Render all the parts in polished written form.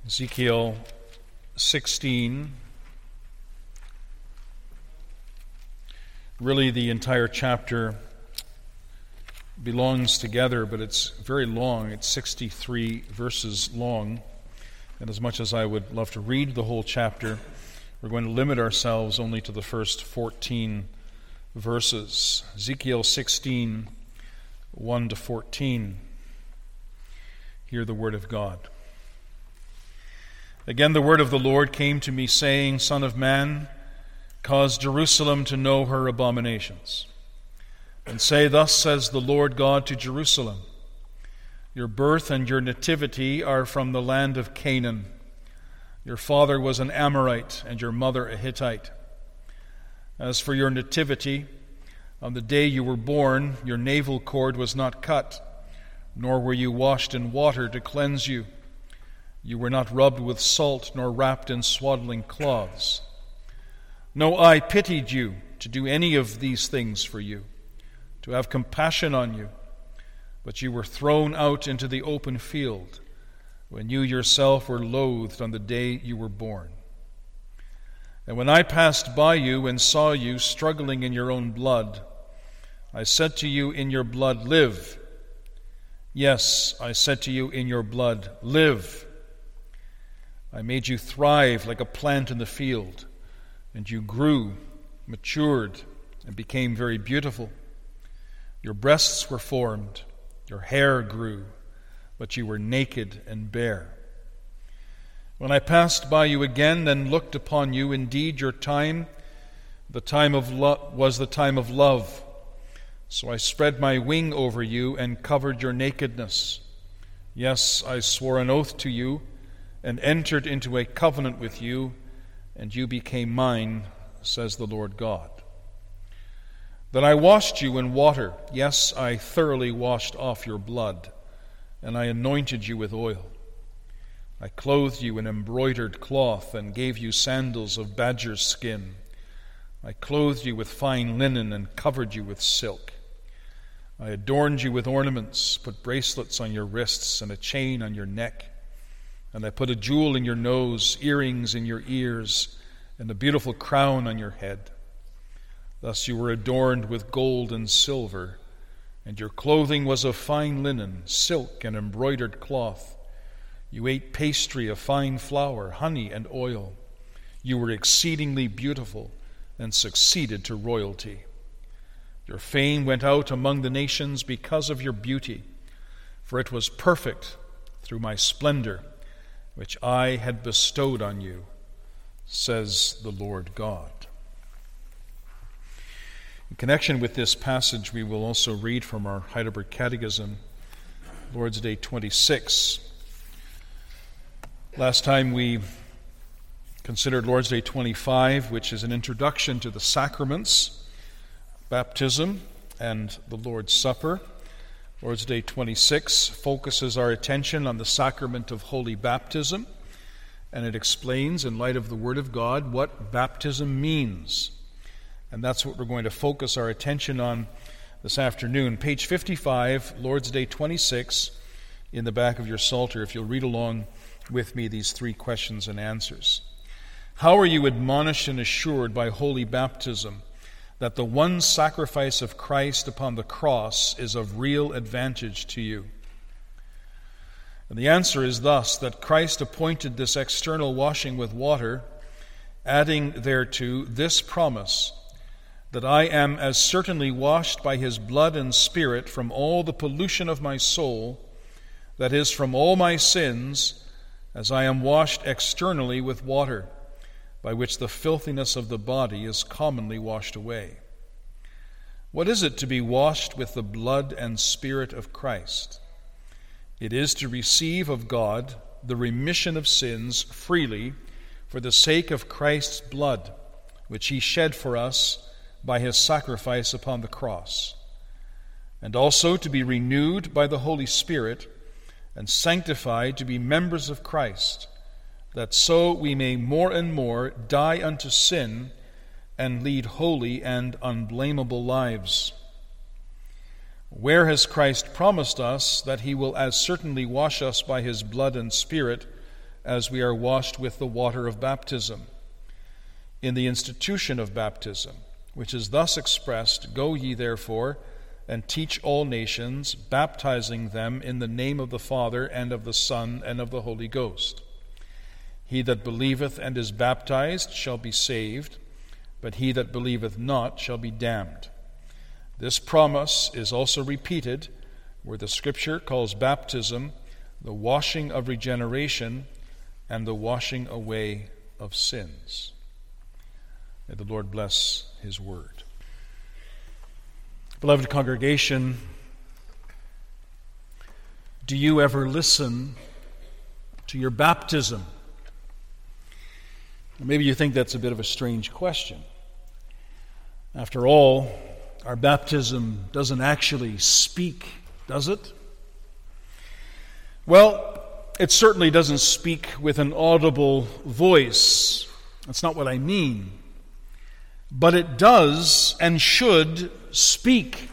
Ezekiel 16, really the entire chapter belongs together, but it's very long. It's 63 verses long. And as much as I would love to read the whole chapter, we're going to limit ourselves only to the first 14 verses. Ezekiel 16, 1 to 14. Hear the word of God. Again, the word of the Lord came to me, saying, Son of man, cause Jerusalem to know her abominations. And say, Thus says the Lord God to Jerusalem, Your birth and your nativity are from the land of Canaan. Your father was an Amorite, and your mother a Hittite. As for your nativity, on the day you were born, your navel cord was not cut, nor were you washed in water to cleanse you. You were not rubbed with salt, nor wrapped in swaddling cloths. No eye pitied you to do any of these things for you, to have compassion on you, but you were thrown out into the open field, when you yourself were loathed on the day you were born. And when I passed by you and saw you struggling in your own blood, I said to you, In your blood live. Yes, I said to you, In your blood live. I made you thrive like a plant in the field, and you grew, matured, and became very beautiful. Your breasts were formed, your hair grew, but you were naked and bare. When I passed by you again and looked upon you, indeed your time, was the time of love. So I spread my wing over you and covered your nakedness. Yes, I swore an oath to you and entered into a covenant with you, and you became mine, says the Lord God. Then I washed you in water. Yes, I thoroughly washed off your blood, and I anointed you with oil. I clothed you in embroidered cloth and gave you sandals of badger skin. I clothed you with fine linen and covered you with silk. I adorned you with ornaments, put bracelets on your wrists and a chain on your neck. And I put a jewel in your nose, earrings in your ears, and a beautiful crown on your head. Thus you were adorned with gold and silver, and your clothing was of fine linen, silk, and embroidered cloth. You ate pastry of fine flour, honey, and oil. You were exceedingly beautiful and succeeded to royalty. Your fame went out among the nations because of your beauty, for it was perfect through my splendor, which I had bestowed on you, says the Lord God. In connection with this passage, we will also read from our Heidelberg Catechism, Lord's Day 26. Last time we considered Lord's Day 25, which is an introduction to the sacraments, baptism, and the Lord's Supper. Lord's Day 26 focuses our attention on the sacrament of holy baptism, and it explains, in light of the Word of God, what baptism means. And that's what we're going to focus our attention on this afternoon. Page 55, Lord's Day 26, in the back of your Psalter, if you'll read along with me these three questions and answers. How are you admonished and assured by holy baptism that the one sacrifice of Christ upon the cross is of real advantage to you? And the answer is thus, that Christ appointed this external washing with water, adding thereto this promise, that I am as certainly washed by his blood and spirit from all the pollution of my soul, that is, from all my sins, as I am washed externally with water, by which the filthiness of the body is commonly washed away. What is it to be washed with the blood and spirit of Christ? It is to receive of God the remission of sins freely for the sake of Christ's blood, which he shed for us by his sacrifice upon the cross, and also to be renewed by the Holy Spirit and sanctified to be members of Christ, that so we may more and more die unto sin and lead holy and unblameable lives. Where has Christ promised us that he will as certainly wash us by his blood and spirit as we are washed with the water of baptism, in the institution of baptism, which is thus expressed, Go ye therefore, and teach all nations, baptizing them in the name of the Father, and of the Son, and of the Holy Ghost. He that believeth and is baptized shall be saved, but he that believeth not shall be damned. This promise is also repeated where the Scripture calls baptism the washing of regeneration and the washing away of sins. May the Lord bless His word. Beloved congregation, do you ever listen to your baptism? Maybe you think that's a bit of a strange question. After all, our baptism doesn't actually speak, does it? Well, it certainly doesn't speak with an audible voice. That's not what I mean. But it does and should speak.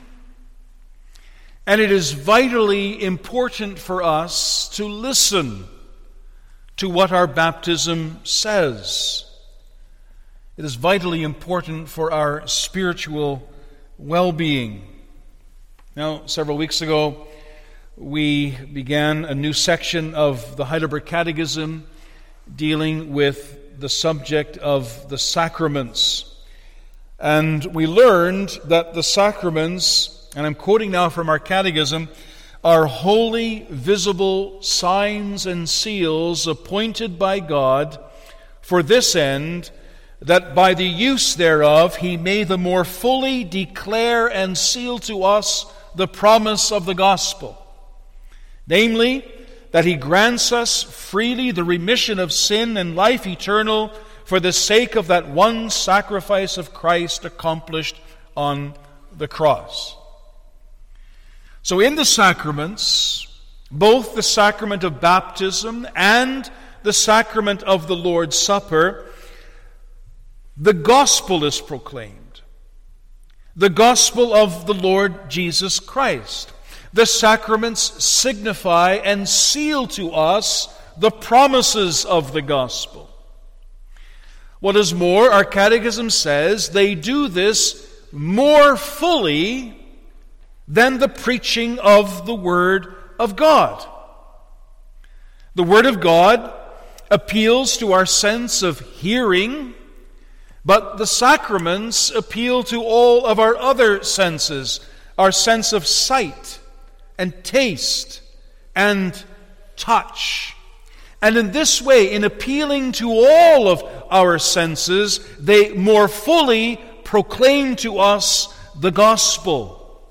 And it is vitally important for us to listen to what our baptism says. It is vitally important for our spiritual well-being. Now, several weeks ago, we began a new section of the Heidelberg Catechism dealing with the subject of the sacraments. And we learned that the sacraments, and I'm quoting now from our catechism, are holy, visible signs and seals appointed by God for this end, that by the use thereof He may the more fully declare and seal to us the promise of the gospel. Namely, that He grants us freely the remission of sin and life eternal for the sake of that one sacrifice of Christ accomplished on the cross. So in the sacraments, both the sacrament of baptism and the sacrament of the Lord's Supper, the gospel is proclaimed. The gospel of the Lord Jesus Christ. The sacraments signify and seal to us the promises of the gospel. What is more, our catechism says they do this more fully than the preaching of the Word of God. The Word of God appeals to our sense of hearing, but the sacraments appeal to all of our other senses, our sense of sight and taste and touch. And in this way, in appealing to all of our senses, they more fully proclaim to us the gospel.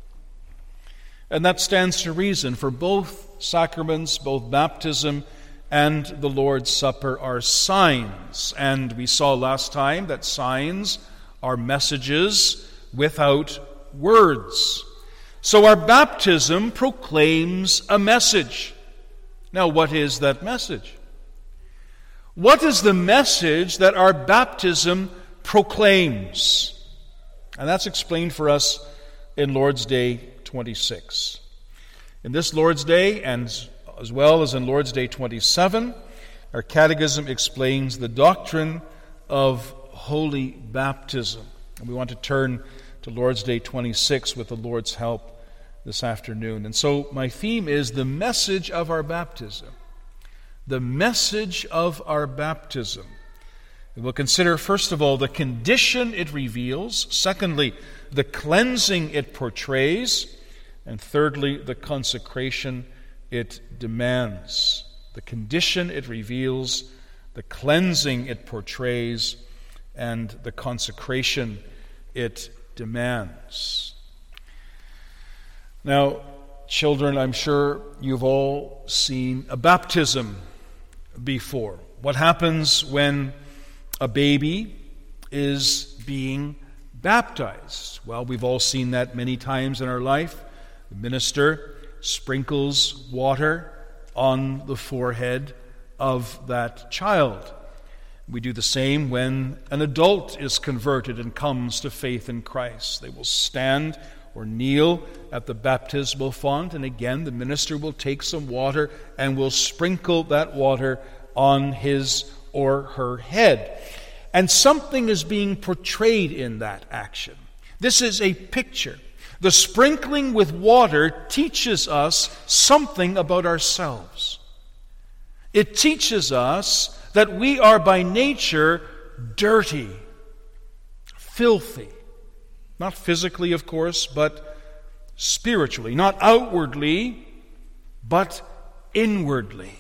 And that stands to reason, for both sacraments, both baptism and the Lord's Supper, are signs. And we saw last time that signs are messages without words. So our baptism proclaims a message. Now, what is that message? What is the message that our baptism proclaims? And that's explained for us in Lord's Day 26. In this Lord's Day, and as well as in Lord's Day 27, our catechism explains the doctrine of holy baptism. And we want to turn to Lord's Day 26 with the Lord's help this afternoon. And so my theme is the message of our baptism. The message of our baptism. We will consider, first of all, the condition it reveals. Secondly, the cleansing it portrays. And thirdly, the consecration it demands. The condition it reveals, the cleansing it portrays, and the consecration it demands. Now, children, I'm sure you've all seen a baptism before. What happens when a baby is being baptized? Well, we've all seen that many times in our life. The minister sprinkles water on the forehead of that child. We do the same when an adult is converted and comes to faith in Christ. They will stand or kneel at the baptismal font, and again the minister will take some water and will sprinkle that water on his or her head. And something is being portrayed in that action. This is a picture. The sprinkling with water teaches us something about ourselves. It teaches us that we are by nature dirty, filthy. Not physically, of course, but spiritually. Not outwardly, but inwardly.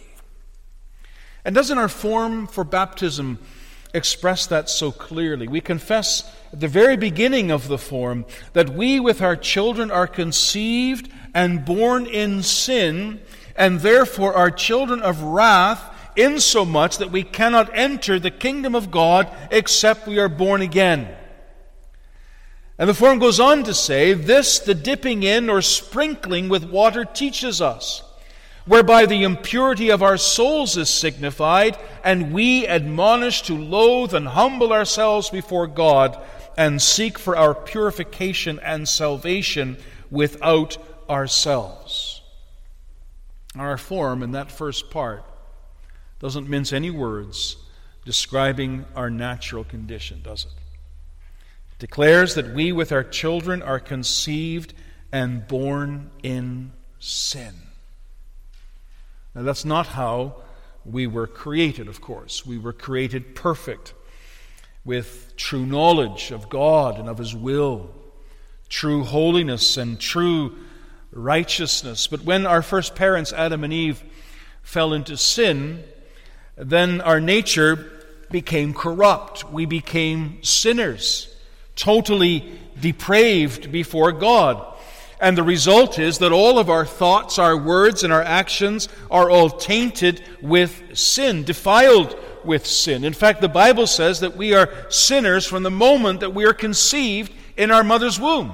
And doesn't our form for baptism express that so clearly? We confess at the very beginning of the form that we with our children are conceived and born in sin, and therefore are children of wrath, insomuch that we cannot enter the kingdom of God except we are born again. And the form goes on to say, this the dipping in or sprinkling with water teaches us, whereby the impurity of our souls is signified, and we admonish to loathe and humble ourselves before God, and seek for our purification and salvation without ourselves. Our form in that first part doesn't mince any words describing our natural condition, does it? It declares that we with our children are conceived and born in sin. Now, that's not how we were created, of course. We were created perfect, with true knowledge of God and of His will, true holiness and true righteousness. But when our first parents, Adam and Eve, fell into sin, then our nature became corrupt. We became sinners, totally depraved before God. And the result is that all of our thoughts, our words, and our actions are all tainted with sin, defiled with sin. In fact, the Bible says that we are sinners from the moment that we are conceived in our mother's womb.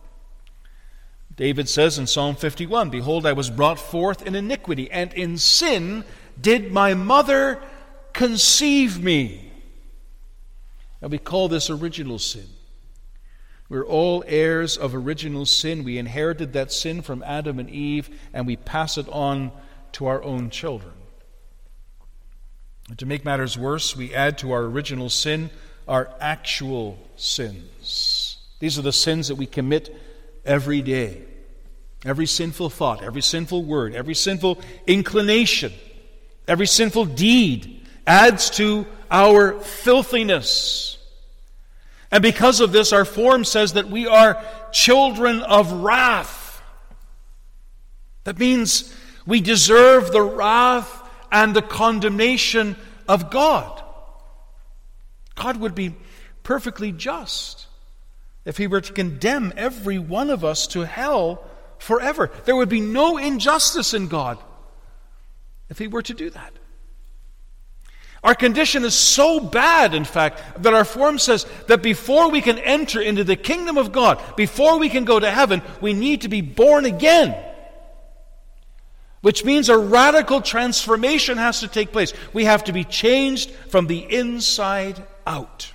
David says in Psalm 51, "Behold, I was brought forth in iniquity, and in sin did my mother conceive me." And we call this original sin. We're all heirs of original sin. We inherited that sin from Adam and Eve, and we pass it on to our own children. And to make matters worse, we add to our original sin our actual sins. These are the sins that we commit every day. Every sinful thought, every sinful word, every sinful inclination, every sinful deed adds to our filthiness. And because of this, our form says that we are children of wrath. That means we deserve the wrath and the condemnation of God. God would be perfectly just if He were to condemn every one of us to hell forever. There would be no injustice in God if He were to do that. Our condition is so bad, in fact, that our form says that before we can enter into the kingdom of God, before we can go to heaven, we need to be born again. Which means a radical transformation has to take place. We have to be changed from the inside out.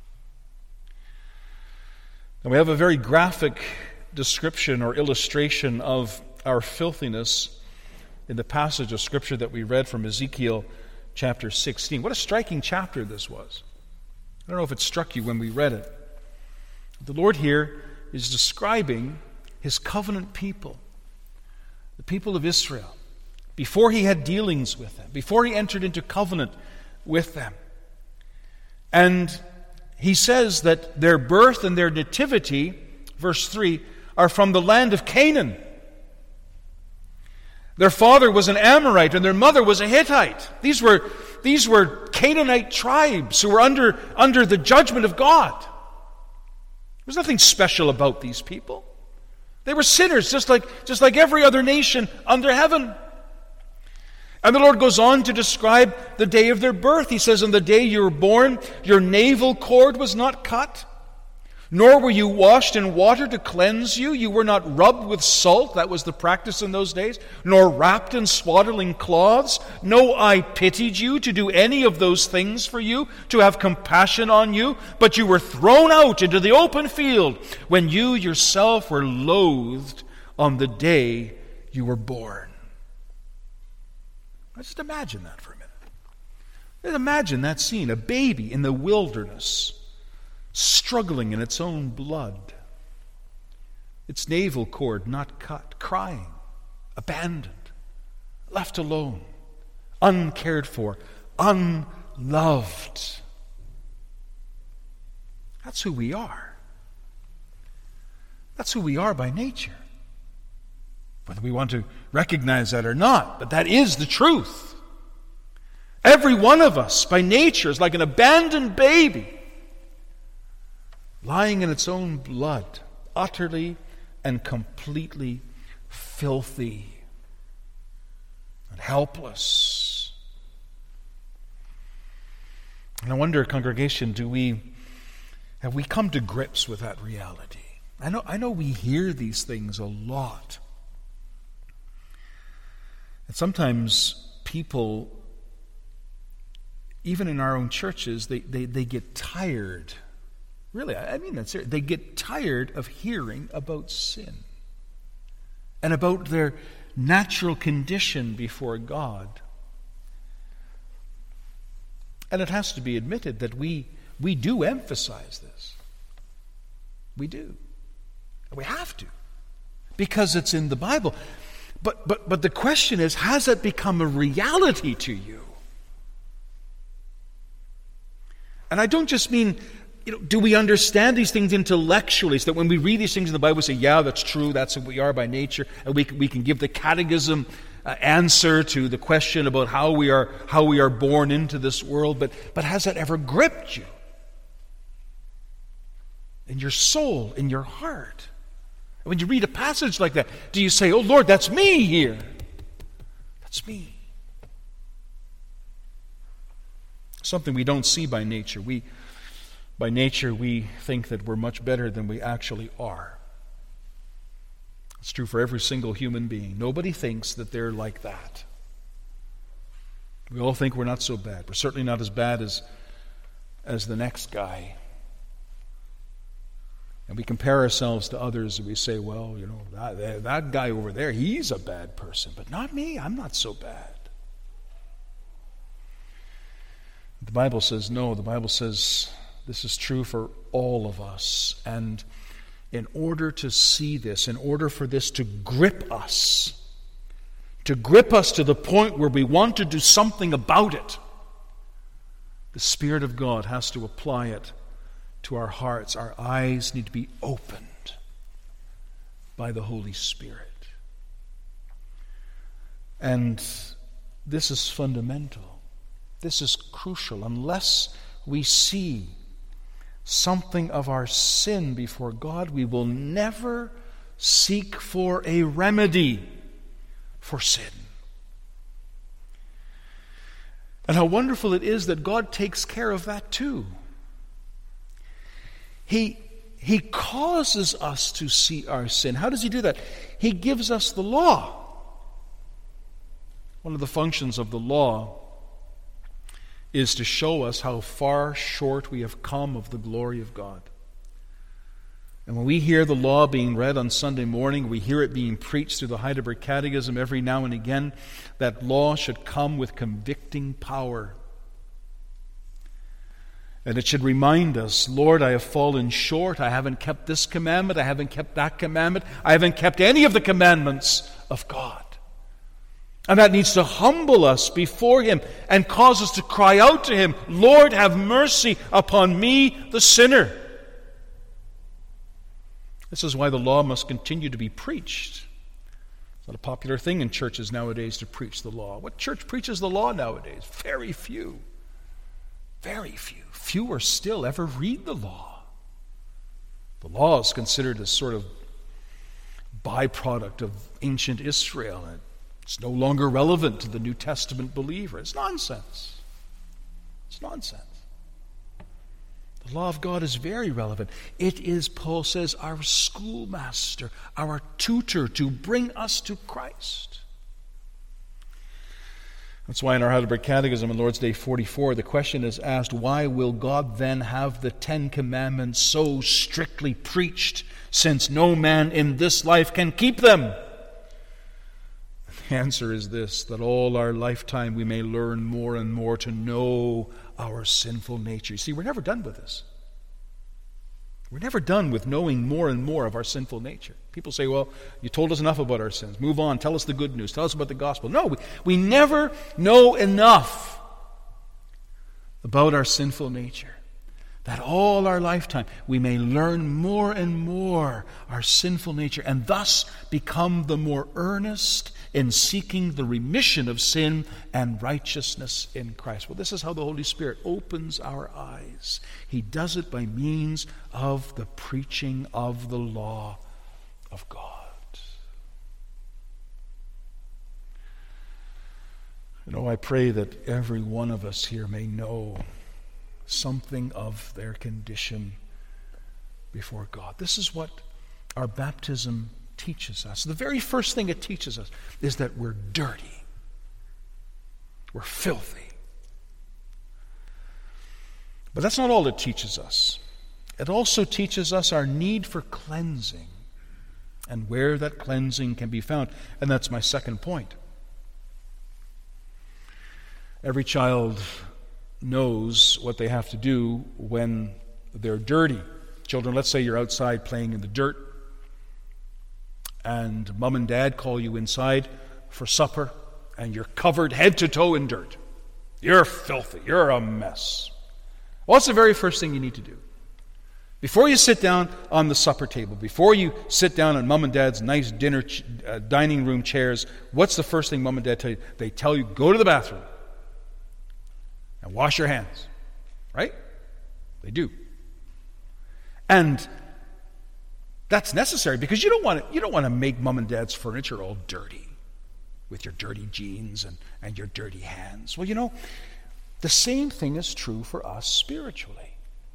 And we have a very graphic description or illustration of our filthiness in the passage of Scripture that we read from Ezekiel chapter 16. What a striking chapter this was. I don't know if it struck you when we read it. The Lord here is describing His covenant people, the people of Israel, before He had dealings with them, before He entered into covenant with them. And He says that their birth and their nativity, verse 3, are from the land of Canaan. Their father was an Amorite and their mother was a Hittite. These were Canaanite tribes who were under the judgment of God. There was nothing special about these people. They were sinners just like every other nation under heaven. And the Lord goes on to describe the day of their birth. He says, "On the day you were born, your navel cord was not cut, nor were you washed in water to cleanse you. You were not rubbed with salt," that was the practice in those days, "nor wrapped in swaddling cloths. No eye pitied you to do any of those things for you, to have compassion on you. But you were thrown out into the open field when you yourself were loathed on the day you were born." Let's just imagine that for a minute. Imagine that scene, a baby in the wilderness, struggling in its own blood, its navel cord not cut, crying, abandoned, left alone, uncared for, unloved. That's who we are. That's who we are by nature. Whether we want to recognize that or not, but that is the truth. Every one of us by nature is like an abandoned baby, lying in its own blood, utterly and completely filthy and helpless. And I wonder, congregation, have we come to grips with that reality? I know we hear these things a lot. And sometimes people, even in our own churches, they get tired. Really, I mean that seriously. They get tired of hearing about sin and about their natural condition before God. And it has to be admitted that we do emphasize this. We do. We have to, because it's in the Bible. But the question is, has it become a reality to you? And I don't just mean, do we understand these things intellectually, so that when we read these things in the Bible, we say, yeah, that's true, that's who we are by nature, and we can give the catechism answer to the question about how we are born into this world. But has that ever gripped you? In your soul, in your heart? When you read a passage like that, do you say, oh Lord, that's me here? That's me. Something we don't see by nature. By nature, we think that we're much better than we actually are. It's true for every single human being. Nobody thinks that they're like that. We all think we're not so bad. We're certainly not as bad as the next guy. And we compare ourselves to others and we say, well, that guy over there, he's a bad person, but not me. I'm not so bad. The Bible says no. The Bible says this is true for all of us. And in order to see this, in order for this to grip us to the point where we want to do something about it, the Spirit of God has to apply it to our hearts. Our eyes need to be opened by the Holy Spirit. And this is fundamental. This is crucial. Unless we see something of our sin before God, we will never seek for a remedy for sin. And how wonderful it is that God takes care of that too. He causes us to see our sin. How does He do that? He gives us the law. One of the functions of the law is to show us how far short we have come of the glory of God. And when we hear the law being read on Sunday morning, we hear it being preached through the Heidelberg Catechism every now and again, that law should come with convicting power. And it should remind us, Lord, I have fallen short. I haven't kept this commandment. I haven't kept that commandment. I haven't kept any of the commandments of God. And that needs to humble us before Him and cause us to cry out to Him, Lord, have mercy upon me, the sinner. This is why the law must continue to be preached. It's not a popular thing in churches nowadays to preach the law. What church preaches the law nowadays? Very few. Very few. Fewer still ever read the law. The law is considered a sort of byproduct of ancient Israel. It's no longer relevant to the New Testament believer. It's nonsense. It's nonsense. The law of God is very relevant. It is, Paul says, our schoolmaster, our tutor to bring us to Christ. That's why in our Heidelberg Catechism on Lord's Day 44, the question is asked, why will God then have the 10 Commandments so strictly preached, since no man in this life can keep them? The answer is this, that all our lifetime we may learn more and more to know our sinful nature. You see, we're never done with this. We're never done with knowing more and more of our sinful nature. People say, well, you told us enough about our sins. Move on. Tell us the good news. Tell us about the gospel. No, we never know enough about our sinful nature, that all our lifetime we may learn more and more our sinful nature, and thus become the more earnest in seeking the remission of sin and righteousness in Christ. Well, this is how the Holy Spirit opens our eyes. He does it by means of the preaching of the law of God. I pray that every one of us here may know something of their condition before God. This is what our baptism teaches us. The very first thing it teaches us is that we're dirty. We're filthy. But that's not all it teaches us. It also teaches us our need for cleansing and where that cleansing can be found. And that's my second point. Every child knows what they have to do when they're dirty. Children, let's say you're outside playing in the dirt, and mom and dad call you inside for supper, and you're covered head to toe in dirt. You're filthy. You're a mess. What's the very first thing you need to do? Before you sit down on the supper table, before you sit down on mom and dad's nice dining room chairs, what's the first thing mom and dad tell you? They tell you, go to the bathroom and wash your hands. Right? They do. And that's necessary because you don't want to make mom and dad's furniture all dirty with your dirty jeans and your dirty hands. Well, the same thing is true for us spiritually.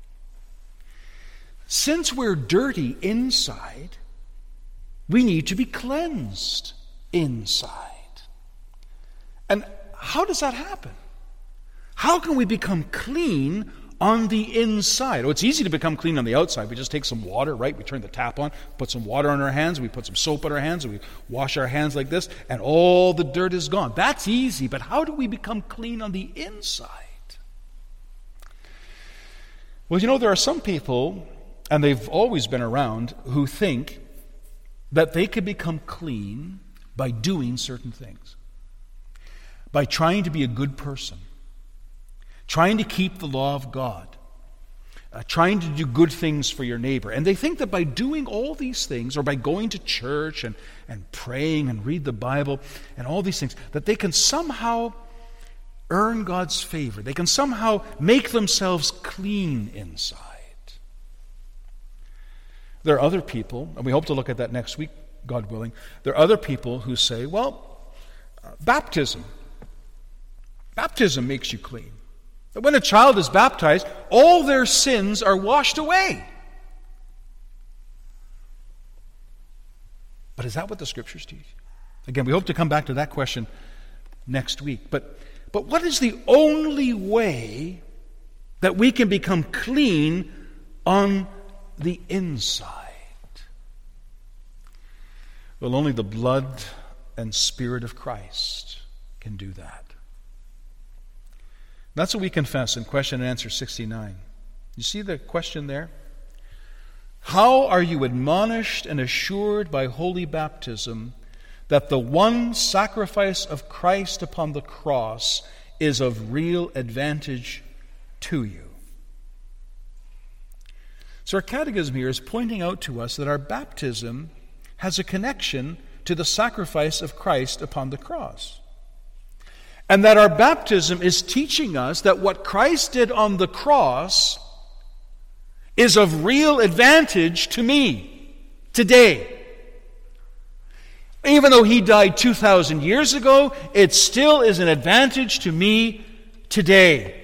Since we're dirty inside, we need to be cleansed inside. And how does that happen? How can we become clean on the inside? Oh, it's easy to become clean on the outside. We just take some water, right? We turn the tap on, put some water on our hands, we put some soap on our hands, and we wash our hands like this, and all the dirt is gone. That's easy, but how do we become clean on the inside? Well, there are some people, and they've always been around, who think that they can become clean by doing certain things. By trying to be a good person. Trying to keep the law of God. Trying to do good things for your neighbor. And they think that by doing all these things, or by going to church and praying and read the Bible and all these things, that they can somehow earn God's favor. They can somehow make themselves clean inside. There are other people, and we hope to look at that next week, God willing. There are other people who say, baptism makes you clean. That when a child is baptized, all their sins are washed away. But is that what the Scriptures teach? Again, we hope to come back to that question next week. But what is the only way that we can become clean on the inside? Well, only the blood and Spirit of Christ can do that. That's what we confess in question and answer 69. You see the question there? How are you admonished and assured by holy baptism that the one sacrifice of Christ upon the cross is of real advantage to you? So our catechism here is pointing out to us that our baptism has a connection to the sacrifice of Christ upon the cross. And that our baptism is teaching us that what Christ did on the cross is of real advantage to me today. Even though he died 2,000 years ago, it still is an advantage to me today.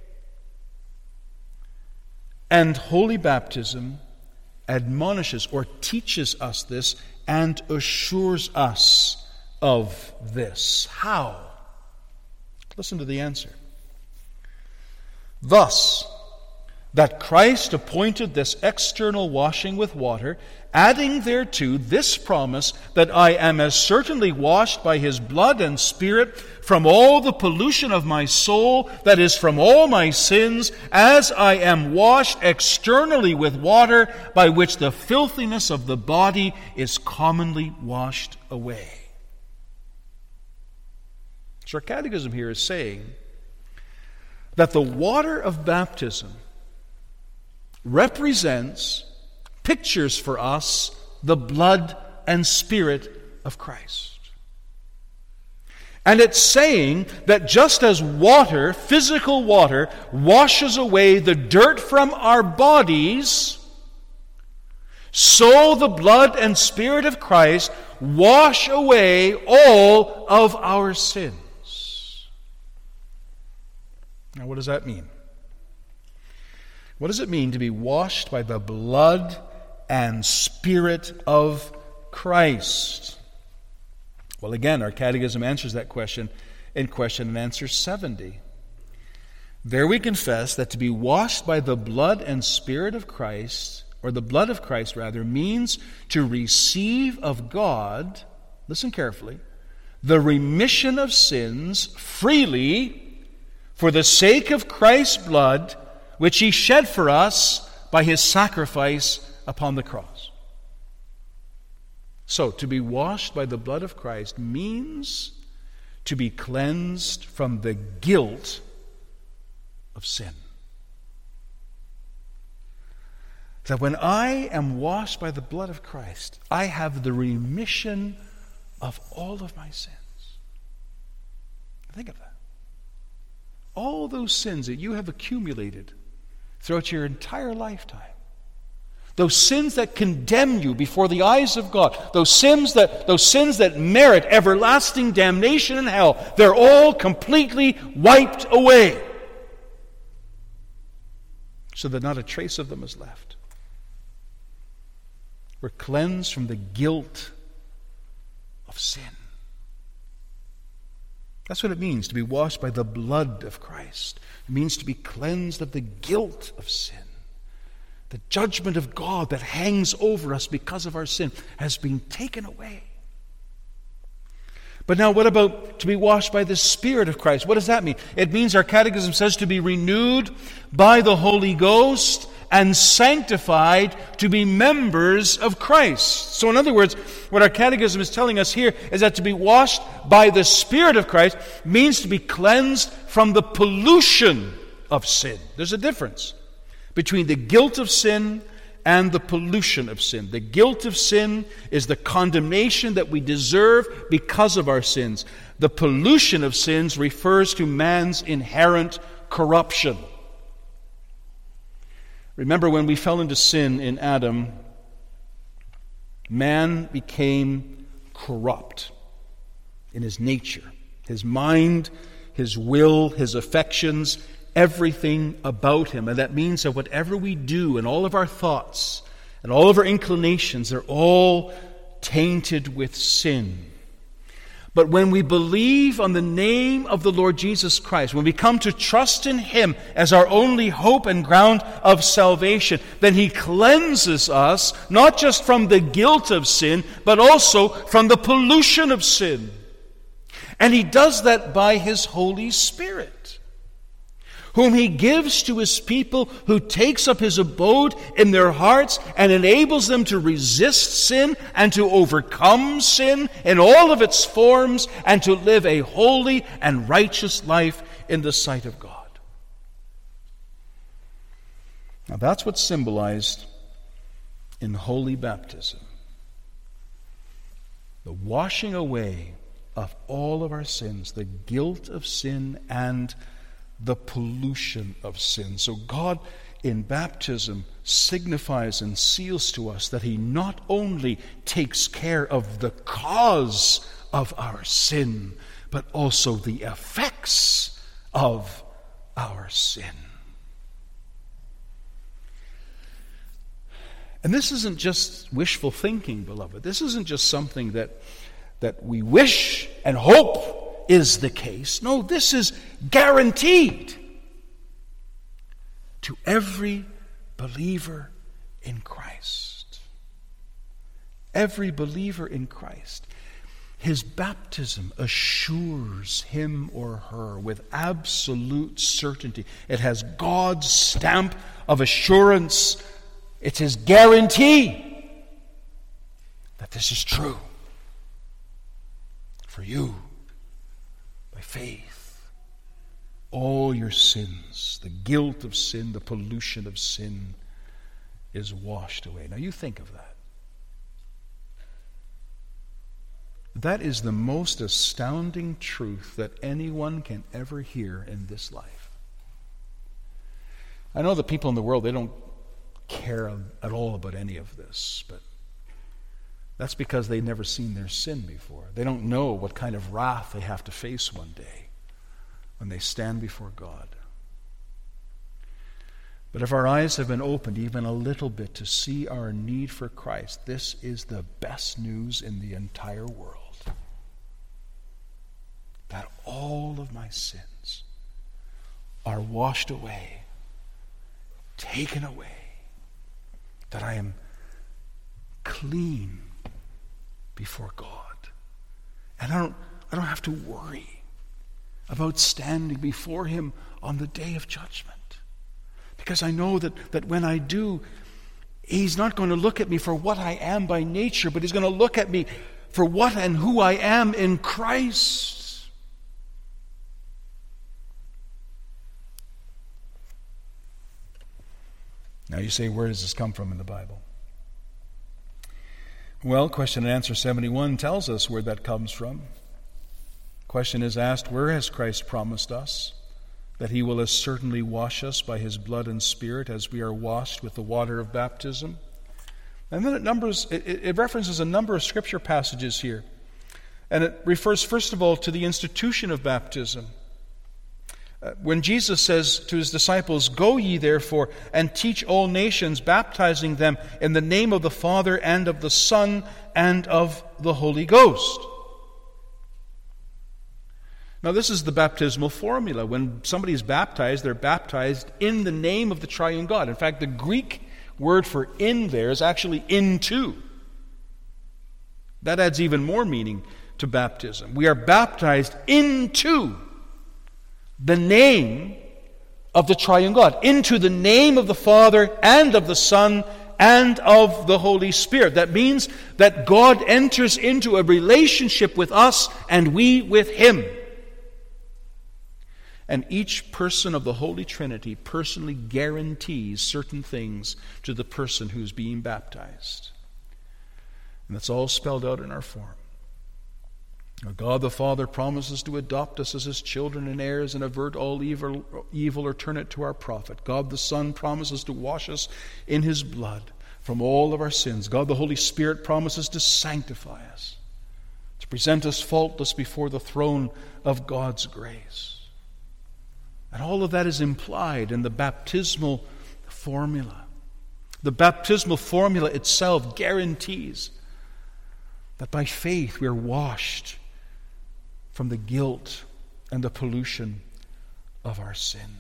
And holy baptism admonishes or teaches us this and assures us of this. How? Listen to the answer. Thus, that Christ appointed this external washing with water, adding thereto this promise that I am as certainly washed by his blood and Spirit from all the pollution of my soul, that is, from all my sins, as I am washed externally with water, by which the filthiness of the body is commonly washed away. So our catechism here is saying that the water of baptism represents, pictures for us, the blood and Spirit of Christ. And it's saying that just as water, physical water, washes away the dirt from our bodies, so the blood and Spirit of Christ wash away all of our sins. Now, what does that mean? What does it mean to be washed by the blood and Spirit of Christ? Well, again, our catechism answers that question in question and answer 70. There we confess that to be washed by the blood and Spirit of Christ, or the blood of Christ rather, means to receive of God, listen carefully, the remission of sins freely for the sake of Christ's blood, which he shed for us by his sacrifice upon the cross. So, to be washed by the blood of Christ means to be cleansed from the guilt of sin. That when I am washed by the blood of Christ, I have the remission of all of my sins. Think of that. All those sins that you have accumulated throughout your entire lifetime. Those sins that condemn you before the eyes of God, those sins that merit everlasting damnation in hell, they're all completely wiped away, so that not a trace of them is left. We're cleansed from the guilt of sin. That's what it means to be washed by the blood of Christ. It means to be cleansed of the guilt of sin. The judgment of God that hangs over us because of our sin has been taken away. But now what about to be washed by the Spirit of Christ? What does that mean? It means, our catechism says, to be renewed by the Holy Ghost and sanctified to be members of Christ. So in other words, what our catechism is telling us here is that to be washed by the Spirit of Christ means to be cleansed from the pollution of sin. There's a difference between the guilt of sin and the pollution of sin. The guilt of sin is the condemnation that we deserve because of our sins. The pollution of sins refers to man's inherent corruption. Remember, when we fell into sin in Adam, man became corrupt in his nature. His mind, his will, his affections, everything about him. And that means that whatever we do and all of our thoughts and all of our inclinations, they're all tainted with sin. But when we believe on the name of the Lord Jesus Christ, when we come to trust in Him as our only hope and ground of salvation, then He cleanses us not just from the guilt of sin, but also from the pollution of sin. And He does that by His Holy Spirit, whom He gives to His people, who takes up His abode in their hearts and enables them to resist sin and to overcome sin in all of its forms and to live a holy and righteous life in the sight of God. Now that's what's symbolized in holy baptism. The washing away of all of our sins, the guilt of sin and the pollution of sin. So God in baptism signifies and seals to us that He not only takes care of the cause of our sin, but also the effects of our sin. And this isn't just wishful thinking, beloved. This isn't just something that we wish and hope is the case. No, this is guaranteed. to every believer in Christ. Every believer in Christ. His baptism assures him or her with absolute certainty. It has God's stamp of assurance. It's his guarantee that this is true for you by faith. All your sins, the guilt of sin, the pollution of sin is washed away. Now you think of that. That is the most astounding truth that anyone can ever hear in this life. I know the people in the world, they don't care at all about any of this, but that's because they've never seen their sin before. They don't know what kind of wrath they have to face one day when they stand before God. But if our eyes have been opened even a little bit to see our need for Christ, this is the best news in the entire world. That all of my sins are washed away, taken away, that I am clean before God. And I don't have to worry about standing before him on the day of judgment. Because I know that when I do, he's not going to look at me for what I am by nature, but he's going to look at me for what and who I am in Christ. Now you say, where does this come from in the Bible? Well, question and answer 71 tells us where that comes from. Question is asked, where has Christ promised us that he will as certainly wash us by his blood and Spirit as we are washed with the water of baptism? And then it references a number of scripture passages here. And it refers, first of all, to the institution of baptism. When Jesus says to his disciples, "Go ye therefore and teach all nations, baptizing them in the name of the Father and of the Son and of the Holy Ghost." Now this is the baptismal formula. When somebody is baptized, they're baptized in the name of the triune God. In fact, the Greek word for "in" there is actually "into." That adds even more meaning to baptism. We are baptized into the name of the triune God, into the name of the Father and of the Son and of the Holy Spirit. That means that God enters into a relationship with us and we with him. And each person of the Holy Trinity personally guarantees certain things to the person who's being baptized. And that's all spelled out in our form. God the Father promises to adopt us as his children and heirs and avert all evil or turn it to our profit. God the Son promises to wash us in his blood from all of our sins. God the Holy Spirit promises to sanctify us, to present us faultless before the throne of God's grace. And all of that is implied in the baptismal formula. The baptismal formula itself guarantees that by faith we are washed from the guilt and the pollution of our sin.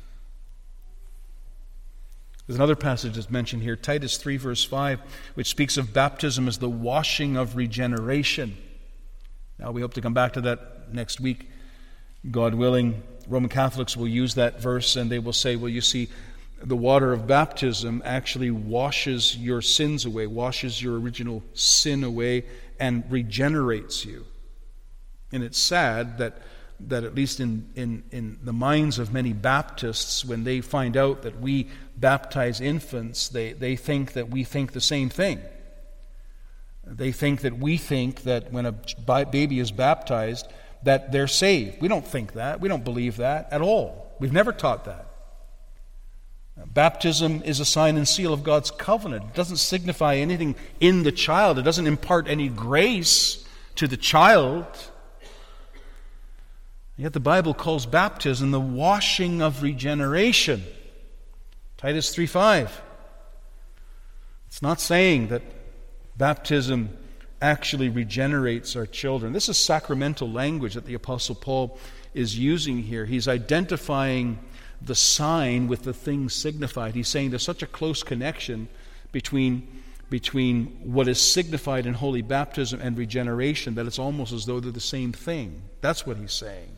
There's another passage that's mentioned here, Titus 3 verse 5, which speaks of baptism as the washing of regeneration. Now we hope to come back to that next week, God willing. Roman Catholics will use that verse and they will say, well, you see, the water of baptism actually washes your sins away, washes your original sin away, and regenerates you. And it's sad that at least in the minds of many Baptists, when they find out that we baptize infants, they think that we think the same thing. They think that we think that when a baby is baptized, that they're saved. We don't think that. We don't believe that at all. We've never taught that. Baptism is a sign and seal of God's covenant. It doesn't signify anything in the child. It doesn't impart any grace to the child. Yet the Bible calls baptism the washing of regeneration. Titus 3:5. It's not saying that baptism actually regenerates our children. This is sacramental language that the Apostle Paul is using here. He's identifying the sign with the thing signified. He's saying there's such a close connection between what is signified in holy baptism and regeneration that it's almost as though they're the same thing. That's what he's saying.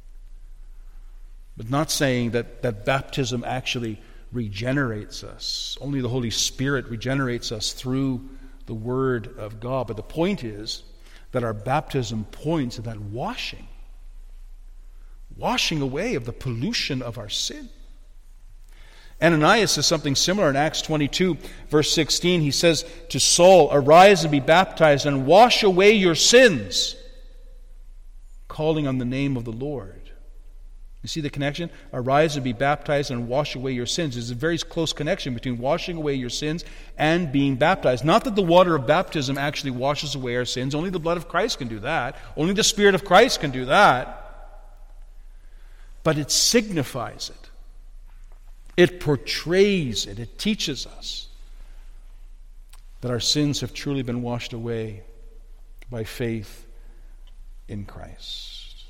But not saying that baptism actually regenerates us. Only the Holy Spirit regenerates us through the Word of God. But the point is that our baptism points to that washing away of the pollution of our sin. Ananias says something similar in Acts 22, verse 16. He says to Saul, "Arise and be baptized and wash away your sins," calling on the name of the Lord. You see the connection? Arise and be baptized and wash away your sins. There's a very close connection between washing away your sins and being baptized. Not that the water of baptism actually washes away our sins. Only the blood of Christ can do that. Only the Spirit of Christ can do that. But it signifies it. It portrays it. It teaches us that our sins have truly been washed away by faith in Christ.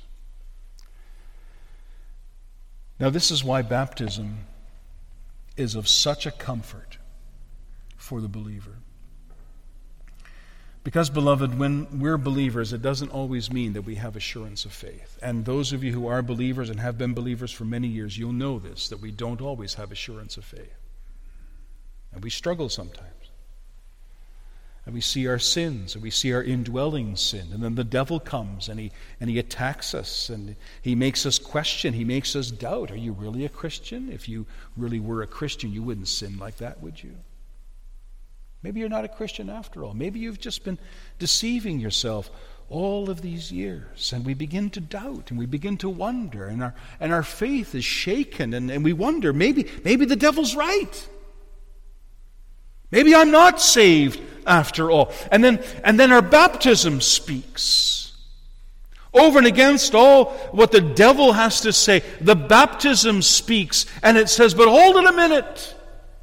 Now, this is why baptism is of such a comfort for the believer. Because, beloved, when we're believers, it doesn't always mean that we have assurance of faith. And those of you who are believers and have been believers for many years, you'll know this, that we don't always have assurance of faith. And we struggle sometimes. And we see our sins, and we see our indwelling sin. And then the devil comes, and he attacks us, and he makes us question, he makes us doubt. Are you really a Christian? If you really were a Christian, you wouldn't sin like that, would you? Maybe you're not a Christian after all. Maybe you've just been deceiving yourself all of these years. And we begin to doubt, and we begin to wonder, and our faith is shaken, and we wonder, maybe the devil's right. Maybe I'm not saved after all. And then our baptism speaks. Over and against all what the devil has to say, the baptism speaks, and it says, but hold it a minute.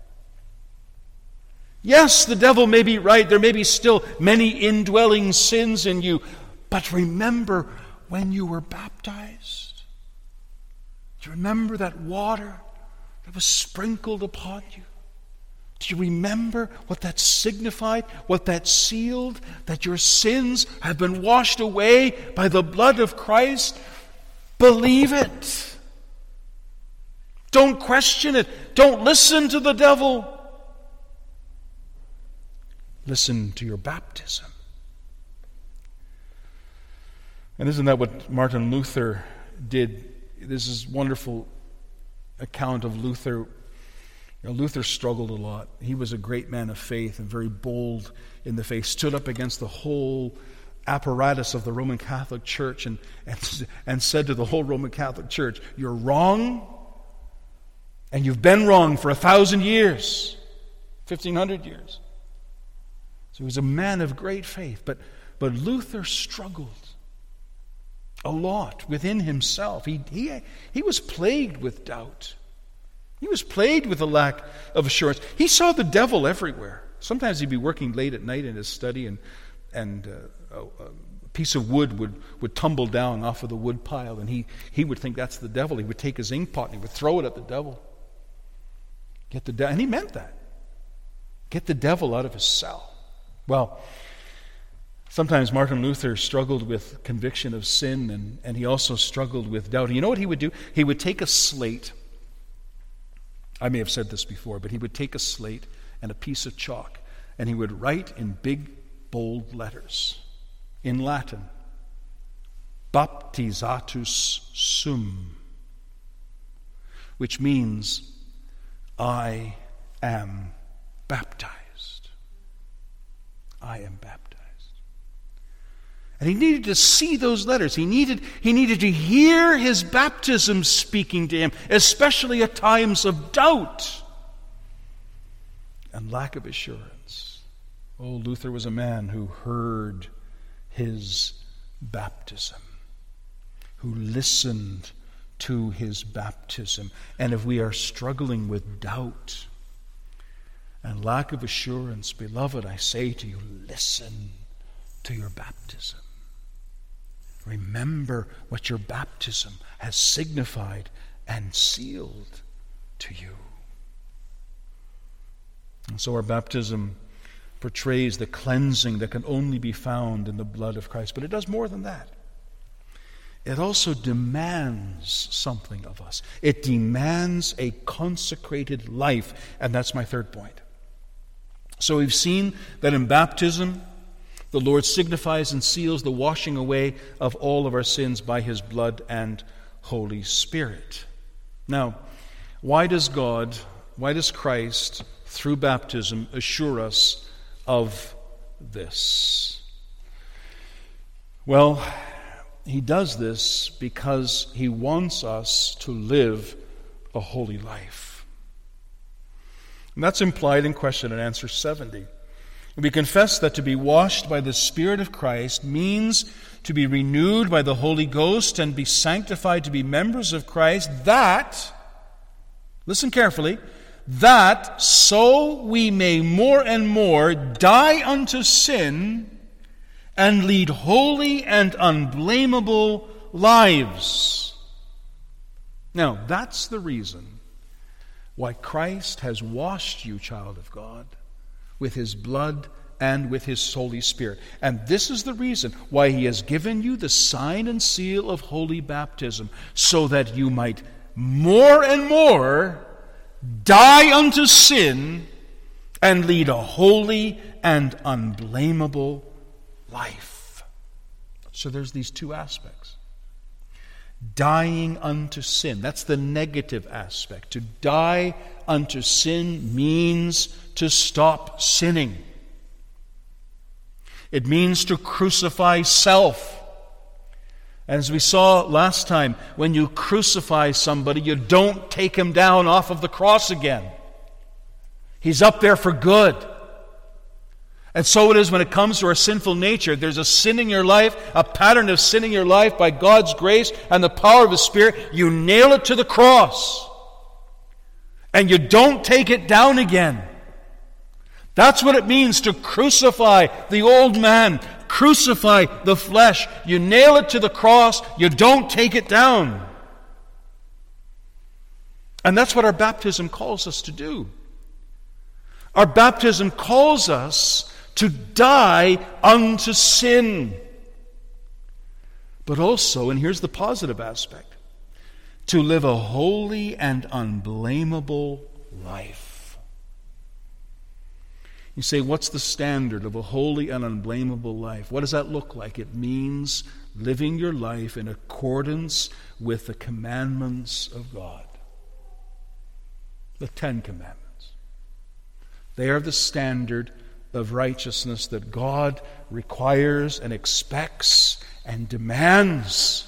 Yes, the devil may be right. There may be still many indwelling sins in you. But remember when you were baptized. Do you remember that water that was sprinkled upon you? Do you remember what that signified, what that sealed? That your sins have been washed away by the blood of Christ? Believe it. Don't question it. Don't listen to the devil. Listen to your baptism. And isn't that what Martin Luther did? This is a wonderful account of Luther. Luther struggled a lot. He was a great man of faith and very bold in the faith. Stood up against the whole apparatus of the Roman Catholic Church and said to the whole Roman Catholic Church, "You're wrong, and you've been wrong for 1,000 years, 1,500 years." So he was a man of great faith, but Luther struggled a lot within himself. He was plagued with doubt. He was plagued with a lack of assurance. He saw the devil everywhere. Sometimes he'd be working late at night in his study, and a piece of wood would tumble down off of the wood pile, and he would think that's the devil. He would take his ink pot and he would throw it at the devil. And he meant that. Get the devil out of his cell. Well, sometimes Martin Luther struggled with conviction of sin, and he also struggled with doubt. And you know what he would do? He would take a slate. I may have said this before, but he would take a slate and a piece of chalk, and he would write in big, bold letters in Latin, "Baptizatus sum," which means, I am baptized. I am baptized. And he needed to see those letters. He needed to hear his baptism speaking to him, especially at times of doubt and lack of assurance. Oh, Luther was a man who heard his baptism, who listened to his baptism. And if we are struggling with doubt and lack of assurance, beloved, I say to you, listen to your baptism. Remember what your baptism has signified and sealed to you. And so our baptism portrays the cleansing that can only be found in the blood of Christ. But it does more than that. It also demands something of us. It demands a consecrated life. And that's my third point. So we've seen that in baptism, the Lord signifies and seals the washing away of all of our sins by His blood and Holy Spirit. Now, why does Christ, through baptism, assure us of this? Well, He does this because He wants us to live a holy life. And that's implied in question and answer 70. We confess that to be washed by the Spirit of Christ means to be renewed by the Holy Ghost and be sanctified to be members of Christ, that, listen carefully, that so we may more and more die unto sin and lead holy and unblameable lives. Now, that's the reason why Christ has washed you, child of God, with His blood and with His Holy Spirit. And this is the reason why He has given you the sign and seal of holy baptism, so that you might more and more die unto sin and lead a holy and unblameable life. So there's these two aspects. Dying unto sin. That's the negative aspect. To die unto sin means to stop sinning. It means to crucify self. As we saw last time, when you crucify somebody, you don't take him down off of the cross again. He's up there for good. And so it is when it comes to our sinful nature. There's a sin in your life, a pattern of sin in your life by God's grace and the power of His Spirit. You nail it to the cross. And you don't take it down again. That's what it means to crucify the old man. Crucify the flesh. You nail it to the cross. You don't take it down. And that's what our baptism calls us to do. Our baptism calls us to die unto sin. But also, and here's the positive aspect, to live a holy and unblameable life. You say, what's the standard of a holy and unblameable life? What does that look like? It means living your life in accordance with the commandments of God. The 10 Commandments. They are the standard of righteousness that God requires and expects and demands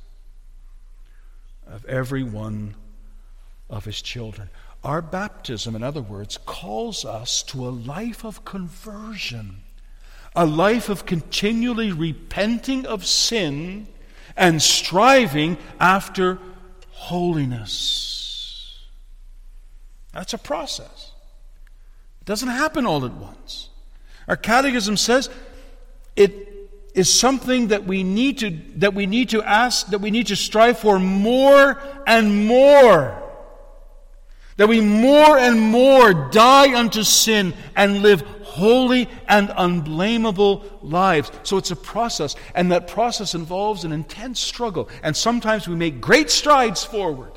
of every one of His children. Our baptism, in other words, calls us to a life of conversion, a life of continually repenting of sin and striving after holiness. That's a process. It doesn't happen all at once. Our catechism says it is something that we need to ask, that we need to strive for more and more. That we more and more die unto sin and live holy and unblameable lives. So it's a process, and that process involves an intense struggle. And sometimes we make great strides forward.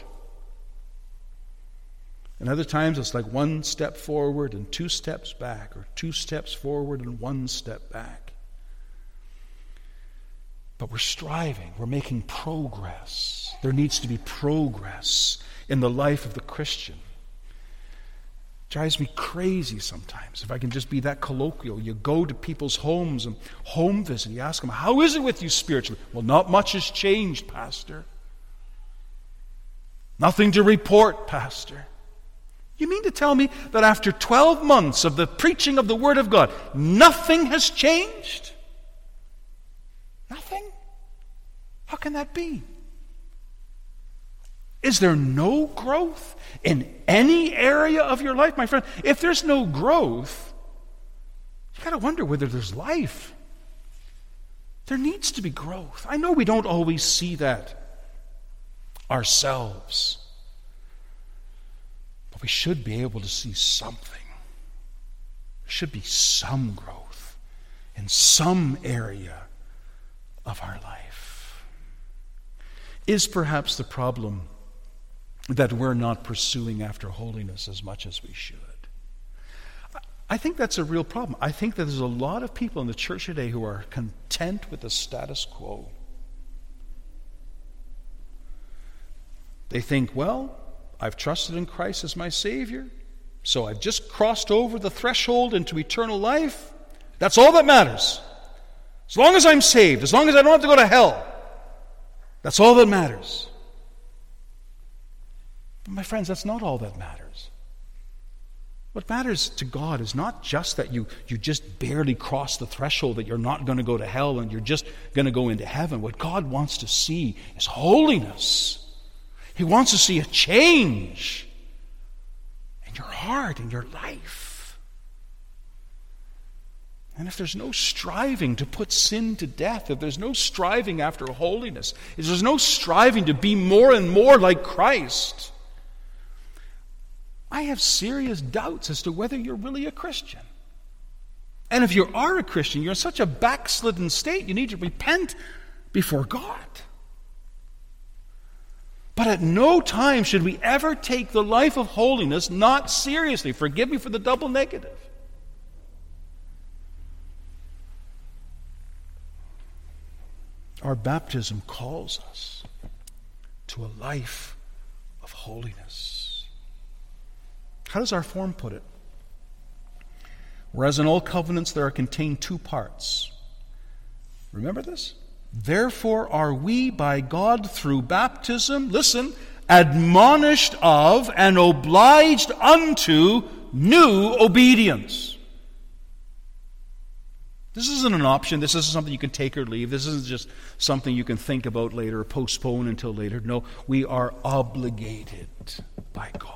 And other times it's like 1 step forward and 2 steps back, or 2 steps forward and 1 step back. But we're striving, we're making progress. There needs to be progress in the life of the Christian. It drives me crazy sometimes, if I can just be that colloquial. You go to people's homes and home visit, you ask them, how is it with you spiritually? Well, not much has changed, Pastor. Nothing to report, Pastor. You mean to tell me that after 12 months of the preaching of the Word of God, nothing has changed? Nothing? How can that be? Is there no growth in any area of your life, my friend? If there's no growth, you got to wonder whether there's life. There needs to be growth. I know we don't always see that ourselves. we should be able to see something. There should be some growth in some area of our life. Is perhaps the problem that we're not pursuing after holiness as much as we should? I think that's a real problem. I think that there's a lot of people in the church today who are content with the status quo. They think, well, I've trusted in Christ as my Savior, so I've just crossed over the threshold into eternal life. That's all that matters. As long as I'm saved, as long as I don't have to go to hell, that's all that matters. But my friends, that's not all that matters. What matters to God is not just that you just barely cross the threshold, that you're not going to go to hell and you're just going to go into heaven. What God wants to see is holiness. He wants to see a change in your heart, in your life. And if there's no striving to put sin to death, if there's no striving after holiness, if there's no striving to be more and more like Christ, I have serious doubts as to whether you're really a Christian. And if you are a Christian, you're in such a backslidden state, you need to repent before God. But at no time should we ever take the life of holiness not seriously. Forgive me for the double negative. Our baptism calls us to a life of holiness. How does our form put it? Whereas in all covenants there are contained two parts. Remember this? Therefore are we by God through baptism, listen, admonished of and obliged unto new obedience. This isn't an option. This isn't something you can take or leave. This isn't just something you can think about later or postpone until later. No, we are obligated by God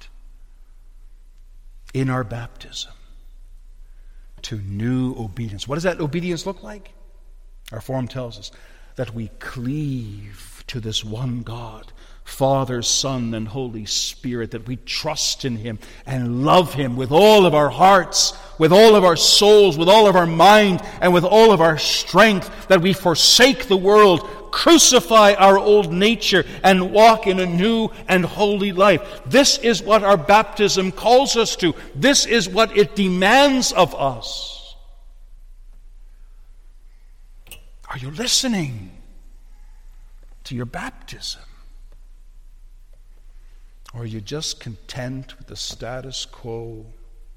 in our baptism to new obedience. What does that obedience look like? Our form tells us that we cleave to this one God, Father, Son, and Holy Spirit, that we trust in Him and love Him with all of our hearts, with all of our souls, with all of our mind, and with all of our strength, that we forsake the world, crucify our old nature, and walk in a new and holy life. This is what our baptism calls us to. This is what it demands of us. Are you listening to your baptism? Or are you just content with the status quo?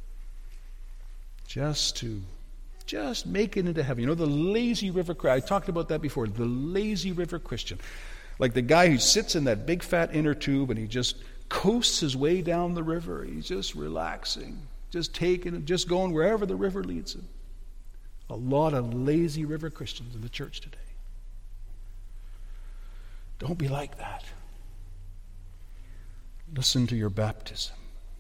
Just make it into heaven. You know, the lazy river Christian. I talked about that before. The lazy river Christian. Like the guy who sits in that big fat inner tube and he just coasts his way down the river. He's just relaxing, just taking it, just going wherever the river leads him. A lot of lazy river Christians in the church today. Don't be like that. Listen to your baptism.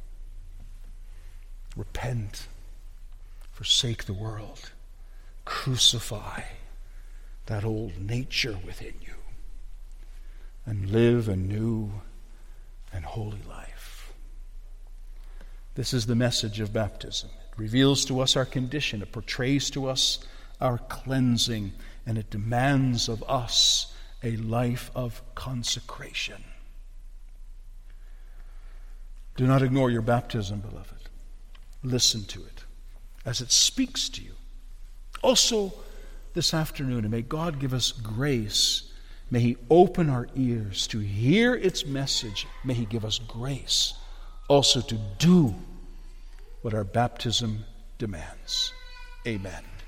Repent. Forsake the world. Crucify that old nature within you. And live a new and holy life. This is the message of baptism. It reveals to us our condition. It portrays to us our cleansing. And it demands of us a life of consecration. Do not ignore your baptism, beloved. Listen to it as it speaks to you. Also, this afternoon, and may God give us grace. May He open our ears to hear its message. May He give us grace also to do what our baptism demands. Amen.